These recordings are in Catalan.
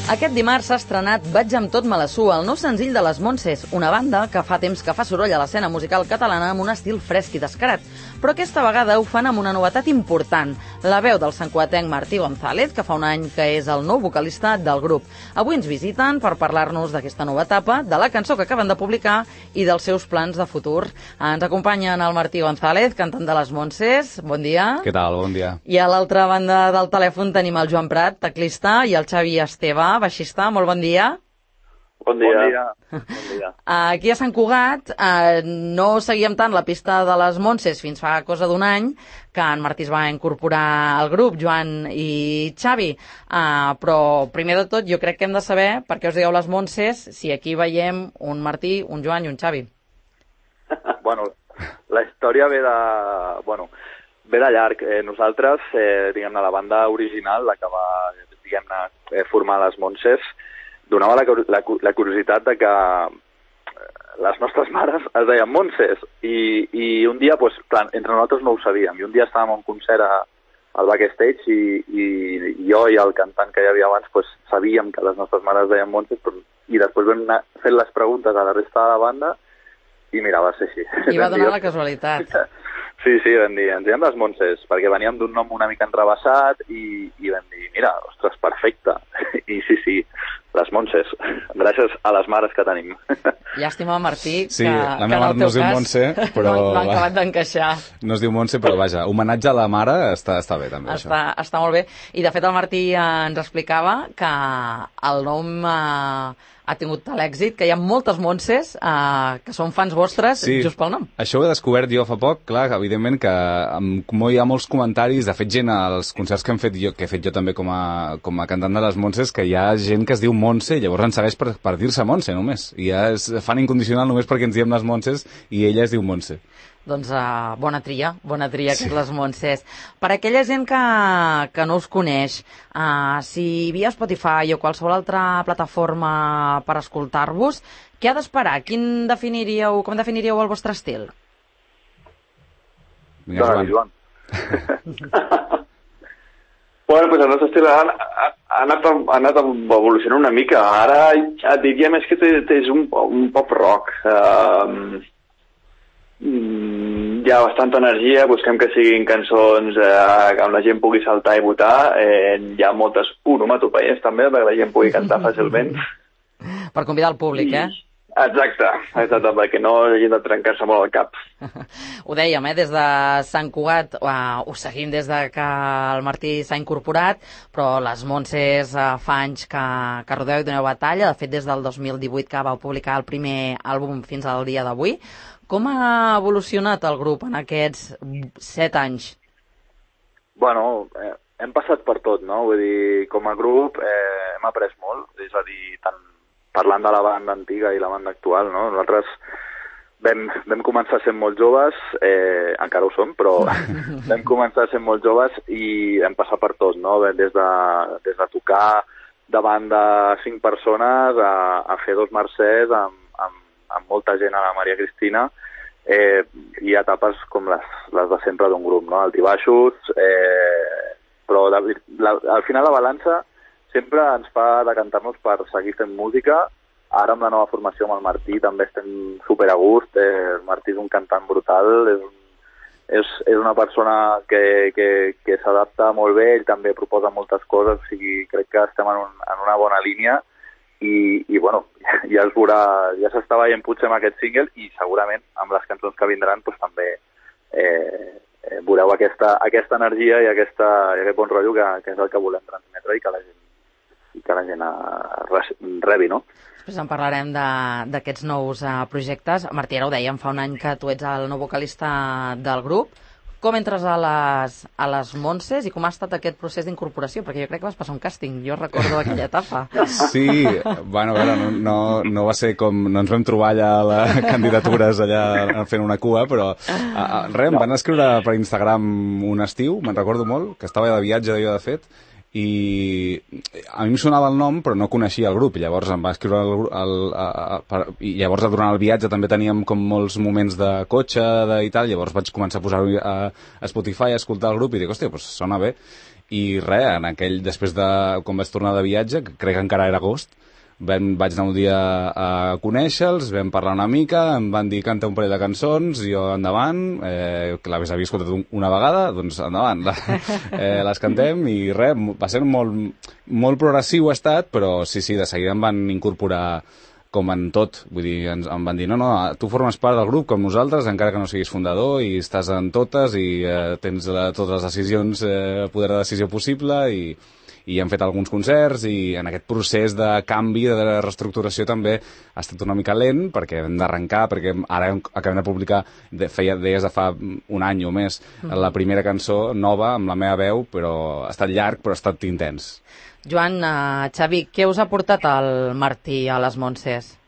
Aquest dimarts s'ha estrenat Vaig amb tot me la sua, el nou senzill de les Montses, una banda que fa temps que fa soroll a l'escena musical catalana amb un estil fresc i descarat. Però aquesta vegada ho fan amb una novetat important, la veu del santcugatenc Martí González, que fa un any que és el nou vocalista del grup. Avui ens visiten per parlar-nos d'aquesta nova etapa, de la cançó que acaben de publicar i dels seus plans de futur. Ens acompanyen el Martí González, cantant de les Montses. Bon dia. Què tal? Bon dia. I a l'altra banda del telèfon tenim el Joan Prat, teclista, i el Xavi Esteve, baixista. Molt bon dia. Bon dia. Bon dia. Aquí a Sant Cugat no seguíem tant la pista de les Montses fins fa cosa d'un any, que en Martí es va incorporar al grup, Joan i Xavi. Però primer de tot jo crec que hem de saber per què us digueu les Montses, si aquí veiem un Martí, un Joan i un Xavi. Bueno, la història ve de llarg. Nosaltres, diguem-ne, la banda original, la que va, diguem-ne, formar les Montses, donava la curiositat de que les nostres mares es deien Montses i un dia, doncs, entre nosaltres no ho sabíem, i un dia estàvem a un concert al backstage i jo i el cantant que hi havia abans doncs, sabíem que les nostres mares es deien Montses, i després vam anar fent les preguntes a la resta de la banda i mira, va ser així. I va donar la casualitat. Sí, vam dir, ens diem les Montses, perquè veníem d'un nom una mica enrevessat i vam dir, mira, ostres, perfecte. I sí, les Montses, gràcies a les mares que tenim. Llàstima, Martí, sí, que la meva mare no es diu Montse, però no han acabat d'encaixar. No es diu Montse, però vaja, homenatge a la mare està bé també. Està molt bé. I de fet el Martí ens explicava que el nom ha tingut tal èxit que hi ha moltes Montses que són fans vostres just pel nom. Això ho he descobert jo fa poc, clar, evidentment que hi ha molts comentaris, de fet gent als concerts que he fet jo també com a cantant de les Montses, que hi ha gent que es diu Montse i llavors ens segueix per dir-se Montse només, i ja és fan incondicional només perquè ens diem les Montses i ella es diu Montse. Doncs bona tria que les Montses. Per aquella gent que no us coneix, si via Spotify o qualsevol altra plataforma per escoltar-vos, què ha d'esperar? Com definiríeu el vostre estil? Vinga, Joan. Bueno, pues el nostre estil ha anat evolucionant una mica. Ara et diria més que és un pop rock. Hi ha bastanta energia, busquem que siguin cançons on la gent pugui saltar i votar. Hi ha moltes onomatopeies també, perquè la gent pugui cantar fàcilment. Per convidar el públic, Exacte, perquè no hagin de trencar-se molt el cap. Ho dèiem, des de Sant Cugat, ho seguim des de que el Martí s'ha incorporat, però les Montses fa anys que rodeu i doneu batalla, de fet des del 2018 que vau publicar el primer àlbum fins al dia d'avui. Com ha evolucionat el grup en aquests 7 anys? Bueno, hem passat per tot, no? Vull dir, com a grup hem après molt, és a dir, tant parlant de la banda antiga i la banda actual, no? Nosaltres vam començar sent molt joves, encara ho som, però vam començar sent molt joves i hem passat per tot, no? Des de tocar davant de 5 persones a fer 2 mercès amb molta gent a la Maria Cristina, i etapes com les de sempre d'un grup, no? Alt i baixos, però al final la balança sempre ens fa decantar-nos per seguir fent música. Ara amb la nova formació amb el Martí també estem super a gust. El Martí és un cantant brutal, és una persona que s'adapta molt bé, ell també proposa moltes coses, o sigui, crec que estem en una bona línia i bueno, ja es veurà, ja s'està veient potser amb aquest single i segurament amb les cançons que vindran doncs també veureu aquesta energia i aquest bon rotllo que és el que volem transmetre i que la gent rebi, no? Després en parlarem d'aquests nous projectes. Martí, ara ho dèiem, fa un any que tu ets el nou vocalista del grup. Com entres a les Montses i com ha estat aquest procés d'incorporació? Perquè jo crec que vas passar un càsting, jo recordo aquella etapa. Sí, bueno, a veure, no va ser com... No ens vam trobar allà a les candidatures allà fent una cua, però res, em van escriure per Instagram un estiu, me'n recordo molt, que estava de viatge d'allò de fet, i a mi em sonava el nom però no coneixia el grup, i llavors em va escriure i llavors durant el viatge també teníem com molts moments de cotxe i tal, llavors vaig començar a posar-ho a Spotify, a escoltar el grup i dic, hòstia, doncs sona bé, i res, després de quan vaig tornar de viatge, crec que encara era agost, vaig anar un dia a conèixer-los, vam parlar una mica, em van dir canta un parell de cançons, jo endavant, que l'havies escoltat una vegada, doncs endavant, les cantem i res, va ser molt progressiu ha estat, però sí, de seguida em van incorporar com en tot, vull dir, em van dir no, tu formes part del grup com nosaltres, encara que no siguis fundador, i estàs en totes i tens totes les decisions, poder de decisió possible, i hem fet alguns concerts, i en aquest procés de canvi, de reestructuració també ha estat una mica lent, perquè hem d'arrencar, perquè ara acabem de publicar, deies de fa un any o més, la primera cançó nova amb la meva veu, però ha estat llarg, però ha estat intens. Joan, Xavi, què us ha portat el Martí a les Montses?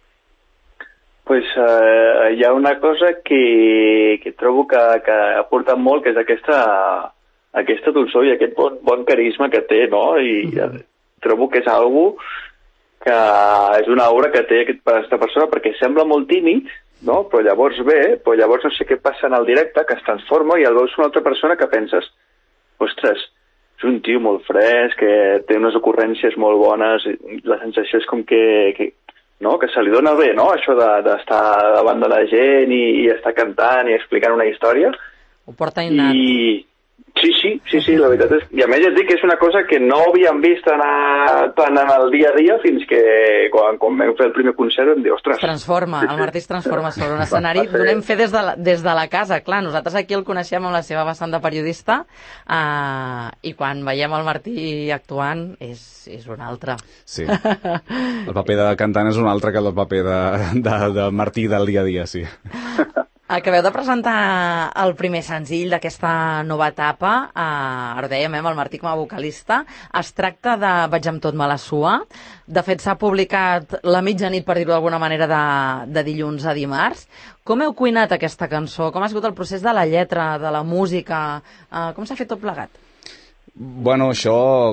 Pues hi ha una cosa que trobo que ha portat molt, que és aquesta dolçor i aquest bon carisma que té, no? I trobo que és algo que és una aura que té aquesta persona, perquè sembla molt tímid, no? Però llavors no sé què passa en el directe, que es transforma i el veus una altra persona que penses, ostres, és un tio molt fresc, que té unes ocurrències molt bones, la sensació és com que no? Que se li dona bé, no? Això d'estar davant de la gent i estar cantant i explicant una història. Ho porta innat. Sí, la veritat és... I a més ja et dic que és una cosa que no havíem vist tant en el dia a dia fins que quan vam fer el primer concert vam dir, ostres... El Martí es transforma sobre un escenari. Donem fe des de la casa, clar, nosaltres aquí el coneixem amb la seva vessant de periodista i quan veiem el Martí actuant és un altre. Sí, el paper de cantant és un altre que el paper de Martí del dia a dia, sí. Acabeu de presentar el primer senzill d'aquesta nova etapa, ara ho dèiem, el Martí com a vocalista. Es tracta de Vaig amb tot me la sua. De fet, s'ha publicat la mitjanit, per dir-ho d'alguna manera, de dilluns a dimarts. Com heu cuinat aquesta cançó? Com ha sigut el procés de la lletra, de la música? Com s'ha fet tot plegat? Bueno, això,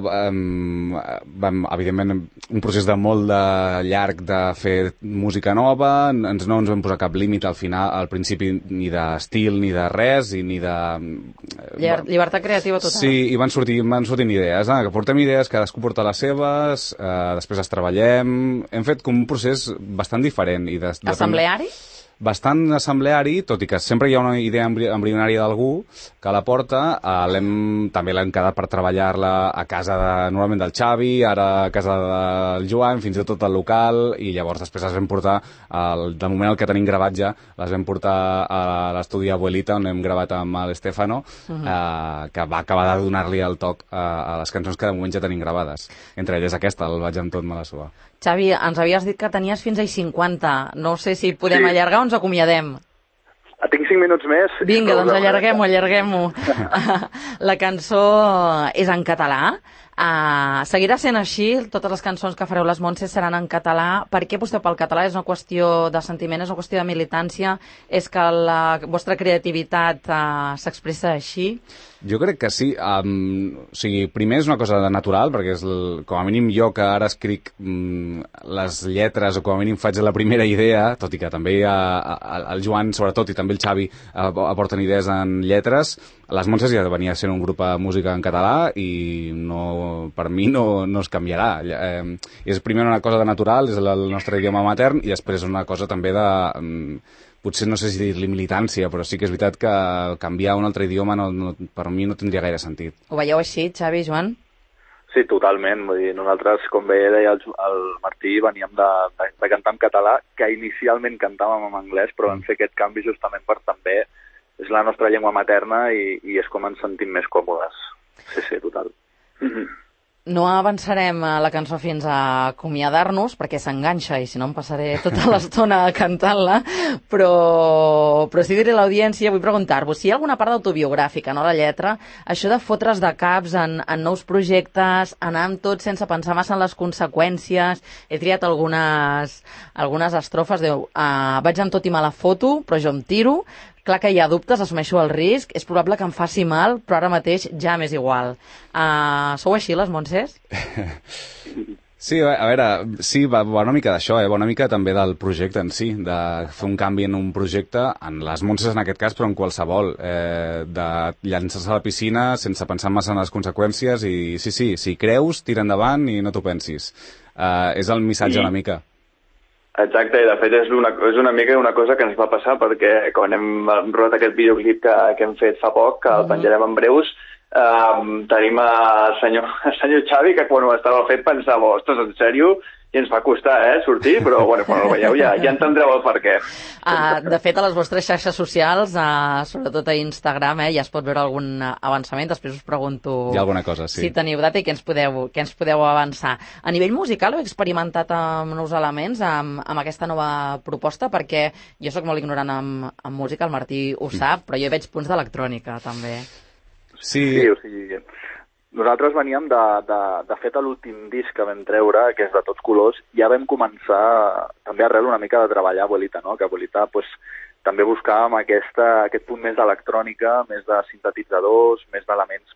evidentment, un procés de molt llarg de fer música nova, no ens vam posar cap límit al principi ni d'estil, ni de res, i ni de... Llibertat creativa total. Sí, i van sortint idees, que portem idees, cadascú porta les seves, després les treballem, hem fet com un procés bastant diferent. Assembleari? Bastant assembleari, tot i que sempre hi ha una idea embrionària d'algú que la porta, també l'hem quedat per treballar-la a casa normalment del Xavi, ara a casa del Joan, fins i tot al local, i llavors després les vam portar, de moment el que tenim gravat ja, les vam portar a l'estudi Abuelita, on hem gravat amb l'Estefano, que va acabar de donar-li el toc a les cançons que de moment ja tenim gravades. Entre elles aquesta, el Vaig amb tot me la sua. Xavi, ens havies dit que tenies fins a 50. No sé si podem allargar o ens acomiadem. Tinc 5 minuts més. Vinga, doncs allarguem-ho. La cançó és en català. Seguirà sent així? Totes les cançons que fareu les Montses seran en català. Per què aposteu pel català? És una qüestió de sentiment, és una qüestió de militància? És que la vostra creativitat s'expressa així? Jo crec que sí. O sigui, primer és una cosa natural, perquè és com a mínim jo que ara escric les lletres, o com a mínim faig la primera idea, tot i que també el Joan, sobretot, i també el Xavi aporten idees en lletres. Les Montses ja venia sent un grup de música en català i per mi no es canviarà. És primer una cosa de natural, és el nostre idioma matern, i després una cosa també de... Potser no sé si dir-li militància, però sí que és veritat que canviar un altre idioma per mi no tindria gaire sentit. Ho veieu així, Xavi, Joan? Sí, totalment. Vull dir, nosaltres, com bé deia el Martí, veníem de cantar en català, que inicialment cantàvem en anglès, però vam fer aquest canvi justament per també... És la nostra llengua materna i és com ens sentim més còmodes. Sí, total. No avançarem la cançó fins a acomiadar-nos, perquè s'enganxa i si no em passaré tota l'estona cantant-la, però sí diré a l'audiència, vull preguntar-vos si hi ha alguna part autobiogràfica, no, la lletra, això de fotre's de caps en nous projectes, anar amb tot sense pensar massa en les conseqüències. He triat algunes estrofes, vaig amb tot i me la foto, però jo em tiro. Clar que hi ha dubtes, assumeixo el risc, és probable que em faci mal, però ara mateix ja m'és igual. Sou així, les Montses? Sí, a veure, sí, va una mica d'això, va una mica també del projecte en si, de fer un canvi en un projecte, en les Montses en aquest cas, però en qualsevol, de llançar-se a la piscina sense pensar massa en les conseqüències i sí, si creus, tira endavant i no t'ho pensis. És el missatge una mica. Exacte, i de fet és una mica una cosa que ens va passar perquè quan hem rodat aquest videoclip que hem fet fa poc, que el penjarem en breus, tenim el senyor Xavi que quan ho estava fet pensava, ostres, en sèrio? I ens va costar, sortir, però bueno, quan el veieu ja entendreu el per què. De fet, a les vostres xarxes socials, sobretot a Instagram, ja es pot veure algun avançament. Després us pregunto hi ha alguna cosa, sí. Si teniu data i què ens podeu avançar. A nivell musical heu experimentat amb nous elements, amb aquesta nova proposta? Perquè jo sóc molt ignorant en música, el Martí ho sap, però jo hi veig punts d'electrònica, també. Sí, o sigui... Nosaltres veníem de fet l'últim disc que vam treure, que és de Tots Colors, ja vam començar també arrel una mica de treballar a Abuelita, no? Que Abuelita també buscàvem aquest punt més d'electrònica, més de sintetitzadors, més d'elements,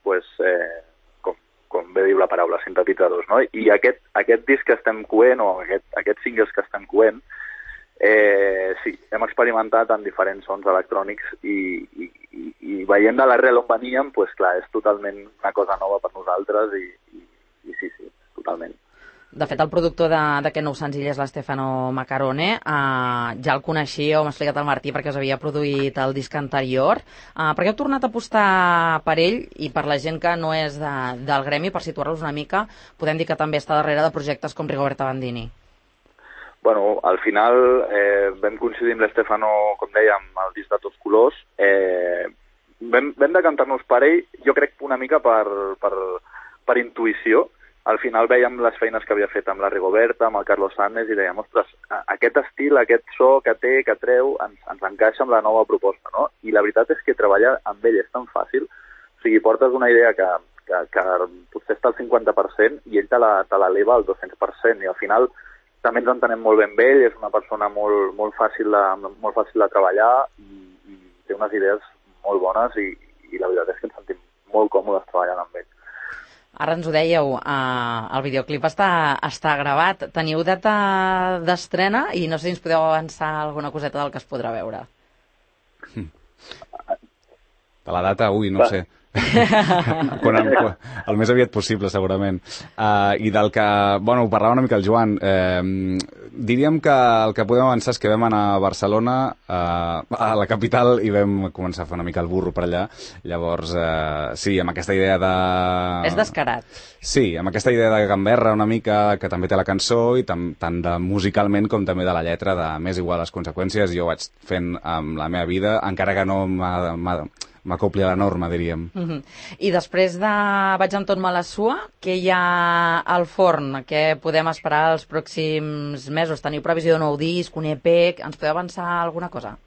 com bé diu la paraula, sintetitzadors, no? I aquest disc que estem coent, o aquests singles que estem coent, sí, hem experimentat amb diferents sons electrònics i veient de l'arrel on veníem, clar, és totalment una cosa nova per nosaltres i sí, totalment. De fet, el productor d'aquest nou senzill és l'Stefano Macarone. Ja el coneixia, m'ha explicat el Martí, perquè us havia produït el disc anterior. Per què heu tornat a apostar per ell? I per la gent que no és del gremi, per situar-los una mica, podem dir que també està darrere de projectes com Rigoberta Bandini. Bueno, al final vam coincidir amb l'Stefano, com deia, amb el disc de Tots Colors. Vam decantar-nos per ell, jo crec una mica per intuïció. Al final veiem les feines que havia fet amb la Rigoberta, amb el Carlos Sánchez, i dèiem, ostres, aquest estil, aquest so que té, que treu, ens encaixa amb la nova proposta, no? I la veritat és que treballar amb ell és tan fàcil. O sigui, portes una idea que potser està al 50% i ell te l'eleva al 200%, i al final també ens entenem molt ben amb ell, és una persona molt fàcil de treballar i té unes idees molt bones i la veritat és que ens sentim molt còmodes treballant amb ell. Ara ens ho dèieu, el videoclip està gravat. Teniu data d'estrena i no sé si ens podeu avançar alguna coseta del que es podrà veure. De la data, no ho sé. El més aviat possible, segurament. I del que... Bueno, ho parlava una mica el Joan. Diríem que el que podem avançar és que vam anar a Barcelona, a la capital, i vam començar a fer una mica el burro per allà. Llavors, sí, amb aquesta idea de... És descarat. Sí, amb aquesta idea de gamberra una mica, que també té la cançó, i tant de musicalment com també de la lletra, de m'és igual les conseqüències, jo ho vaig fent amb la meva vida, encara que no m'acopli a la norma, diríem. I després de Vaig amb tot me la sua, què hi ha al forn? Què podem esperar els pròxims mesos? Teniu previsió de nou disc, un EP? Ens podeu avançar alguna cosa?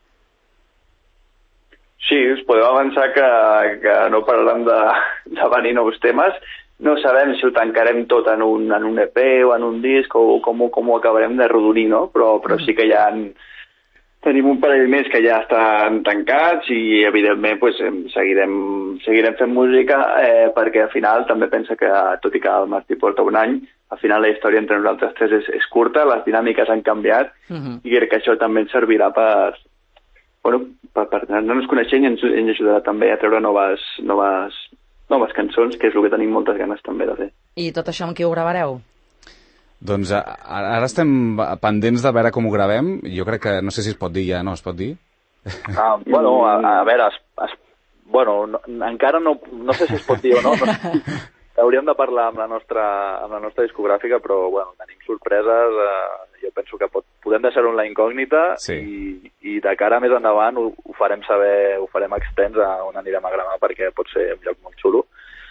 Sí, us podeu avançar que no parlarem de venir nous temes. No sabem si ho tancarem tot en un EP o en un disc o com ho acabarem de rodonir, no? Però sí que tenim un parell més que ja estan tancats i, evidentment, seguirem fent música perquè, al final, també pensa que, tot i que el Martí porta un any, al final la història entre nosaltres tres és curta, les dinàmiques han canviat i crec que això també ens servirà per anar-nos coneixent i ens ajudarà també a treure noves cançons, que és el que tenim moltes ganes també de fer. I tot això amb qui ho gravareu? Doncs ara estem pendents de veure com ho gravem. Jo crec que, no sé si es pot dir ja, no? Es pot dir? Bueno, a veure, encara no sé si es pot dir o no. Hauríem de parlar amb la nostra discogràfica, però bueno, tenim sorpreses. Jo penso que podem deixar-ho en la incògnita, sí. I de cara més endavant ho farem saber, ho farem extens a on anirem a gravar, perquè pot ser un lloc molt xulo.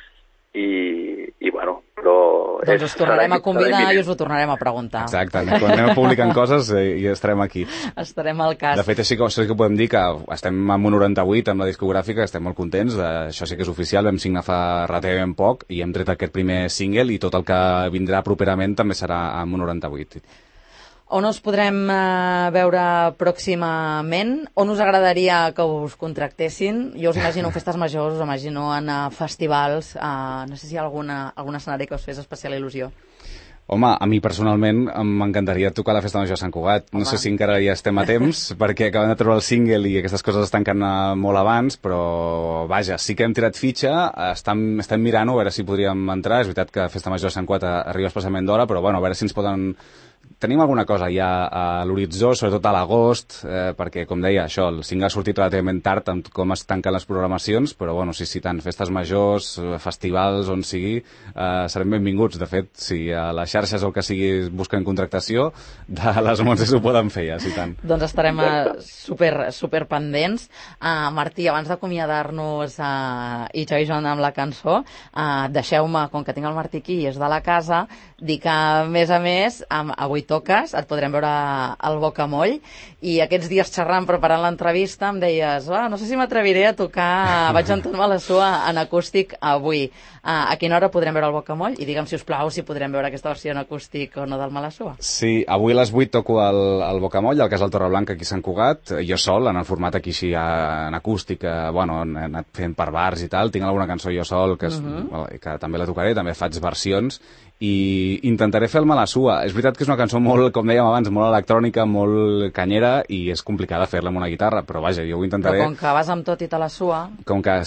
I bueno, però... Doncs us tornarem a convidar i us ho tornarem a preguntar. Exacte, quan anem publicant coses i estarem aquí. Estarem al cas. De fet, això sí que podem dir que estem amb un 98 amb la discogràfica, estem molt contents, això sí que és oficial, vam signar fa relativament poc i hem tret aquest primer single i tot el que vindrà properament també serà amb un 98. On us podrem veure pròximament? On us agradaria que us contractessin? Jo us imagino en festes majors, us imagino en festivals. No sé si hi ha algun escenari que us fes especial il·lusió. Home, a mi personalment m'encantaria tocar a la Festa Major de Sant Cugat. No sé si encara hi estem a temps, perquè acabem de treure el single i aquestes coses es tanquen molt abans, però vaja, sí que hem tirat fitxa, estem mirant-ho, a veure si podríem entrar. És veritat que la Festa Major de Sant Cugat arriba especialment d'hora, però bueno, a veure si ens poden... Tenim alguna cosa ja a l'horitzó, sobretot a l'agost, perquè, com deia, això, el single ha sortit relativament tard amb com es tanquen les programacions, però, bueno, sí, tant festes majors, festivals, on sigui, serem benvinguts. De fet, si a les xarxes o el que sigui busquen contractació, de les Montses ho poden fer, ja, sí, tant. Doncs estarem super pendents. Martí, abans d'acomiadar-nos i Xavi Joan amb la cançó, deixeu-me, com que tinc el Martí aquí i és de la casa, dir que, a més, avui toques, et podrem veure al Bocamoll, i aquests dies xerrant, preparant l'entrevista, em deies, no sé si m'atreviré a tocar Vaig amb tot Malassua en acústic avui. A quina hora podrem veure el Bocamoll? I digue'm, si us plau, si podrem veure aquesta versió en acústic o no del Malassua. Sí, avui a les 8 toco al Bocamoll, al Casal Torreblanca, aquí a Sant Cugat, jo sol, en el format aquí així en acústic, bueno, he anat fent per bars i tal, tinc alguna cançó jo sol, que també la tocaré, també faig versions, i intentaré fer el Malassua. És veritat que és una cançó molt, com dèiem abans, molt electrònica, molt canyera, i és complicada fer-la amb una guitarra, però vaja, jo ho intentaré... Però com que vas amb tot i te la sua... Com que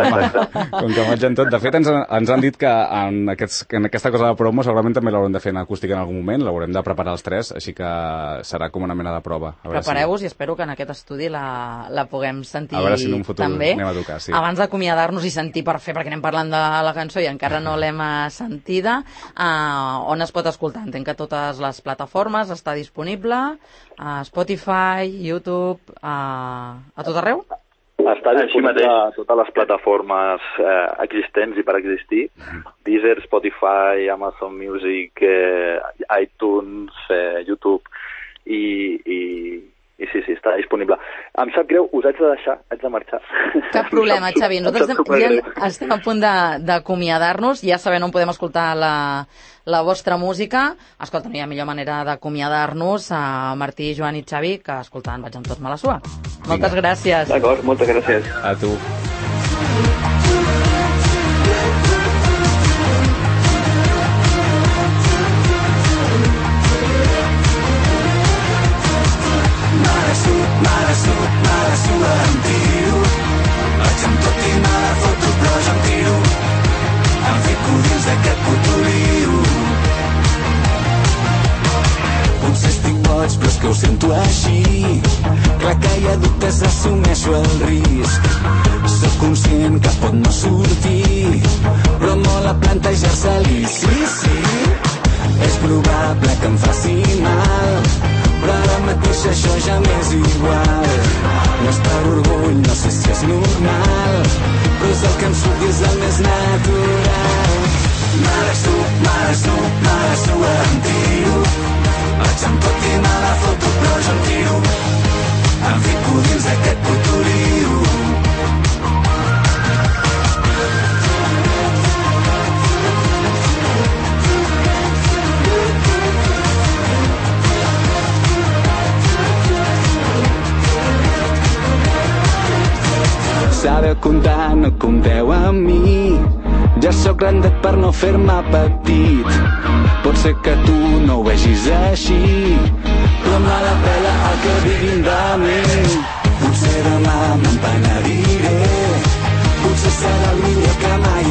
vaig amb tot. De fet, ens han dit que en aquesta cosa de promo segurament també l'haurem de fer en acústica en algun moment, l'haurem de preparar els tres, així que serà com una mena de prova. Prepareu-vos i espero que en aquest estudi la puguem sentir també. A veure si en un futur anem a tocar, sí. Abans d'acomiadar-nos i sentir per fer, perquè anem parlant de la cançó i encara no l'hem sentida, on es pot escoltar? Entenc que a totes les plataformes està disponible, a Spotify, YouTube, a tot arreu? Està disponible a totes les plataformes existents i per existir, Deezer, Spotify, Amazon Music, iTunes, YouTube, i sí, està disponible. Em sap greu, us haig de deixar, haig de marxar. Cap problema, Xavi. Nosaltres ja estem a punt d'acomiadar-nos, ja sabem on podem escoltar la vostra música. Escolta, no hi ha millor manera d'acomiadar-nos a Martí, Joan i Xavi que escoltant Vaig amb tot Malassua. Moltes gràcies. D'acord, moltes gràcies. A tu. Malassua em tiro, vaig amb tot i me la foto, però ja em tiro. Em fico dins d'aquest puto lío. Potser estic boig, però és que ho sento així. Clar que hi ha dubtes, assumeixo el risc. Soc conscient que pot no sortir, però mola plantejar-se-li. Sí, és probable que em faci mal, però ara mateix això ja m'és igual. No és per orgull, no sé si és normal, però és el que em surt i és el més natural. Malassua em tiro, vaig amb tot i me la foto, però jo em tiro. Em fico dins d'aquest puto lío. Sabeu comptar, no compteu amb mi. Ja sóc grandet per no fer-me petit. Pot ser que tu no ho vegis així, però me la pela el que diguin de mi. Potser demà me'n penediré, potser serà el millor que mai